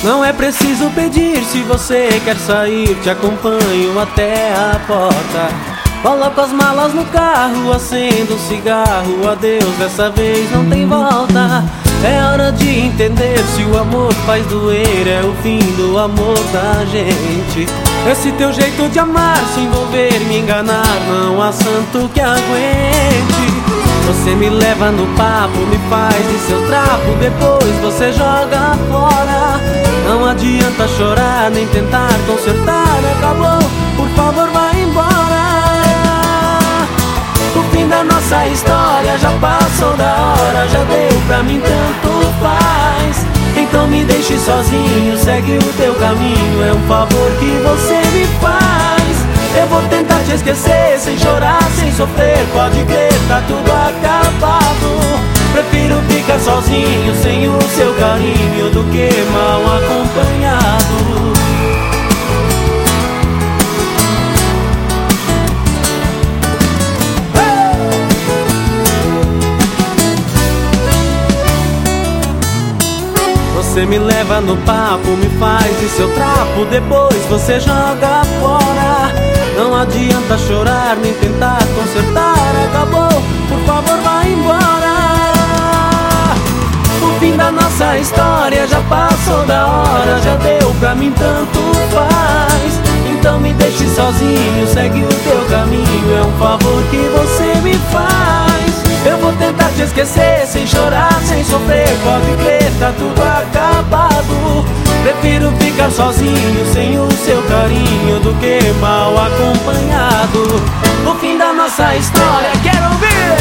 Não é preciso pedir, se você quer sair, te acompanho até a porta. Coloco as malas no carro, acendo um cigarro. Adeus, dessa vez não tem volta. É hora de entender, se o amor faz doer, é o fim do amor da gente. Esse teu jeito de amar, se envolver, me enganar, não há santo que aguente. Você me leva no papo, me faz de seu trapo, depois você joga fora. Não adianta chorar, nem tentar consertar, acabou, por favor vai embora. O fim da nossa história já passou da hora, já deu pra mim, tanto faz. Então me deixe sozinho, segue o teu caminho, é um favor que você me faz. Eu vou tentar te esquecer, sem chorar, sem sofrer, pode crer, tá tudo acabado. Prefiro ficar sozinho, sem o seu carinho, do que mal acompanhado. Você me leva no papo, me faz de seu trapo, depois você joga fora. Não adianta chorar, nem tentar consertar, acabou, por favor vai embora. O fim da nossa história já passou da hora, já deu pra mim, tanto faz. Então me deixe sozinho, segue o teu caminho, é um favor que você me faz. Eu vou tentar te esquecer, sem chorar, sem sofrer, pode crer, tá tudo acabado. Prefiro ficar sozinho, sem o seu carinho, do que mal acompanhado. O fim da nossa história, quero ouvir!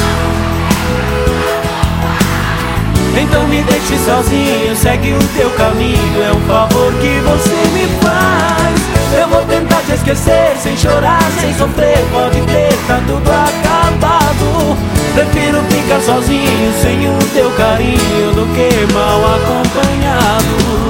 Então me deixe sozinho, segue o teu caminho, é um favor que você me faz. Eu vou tentar te esquecer, sem chorar, sem sofrer, pode crer, tá tudo acabado. Prefiro ficar sozinho, sem o teu carinho, do que mal acompanhado.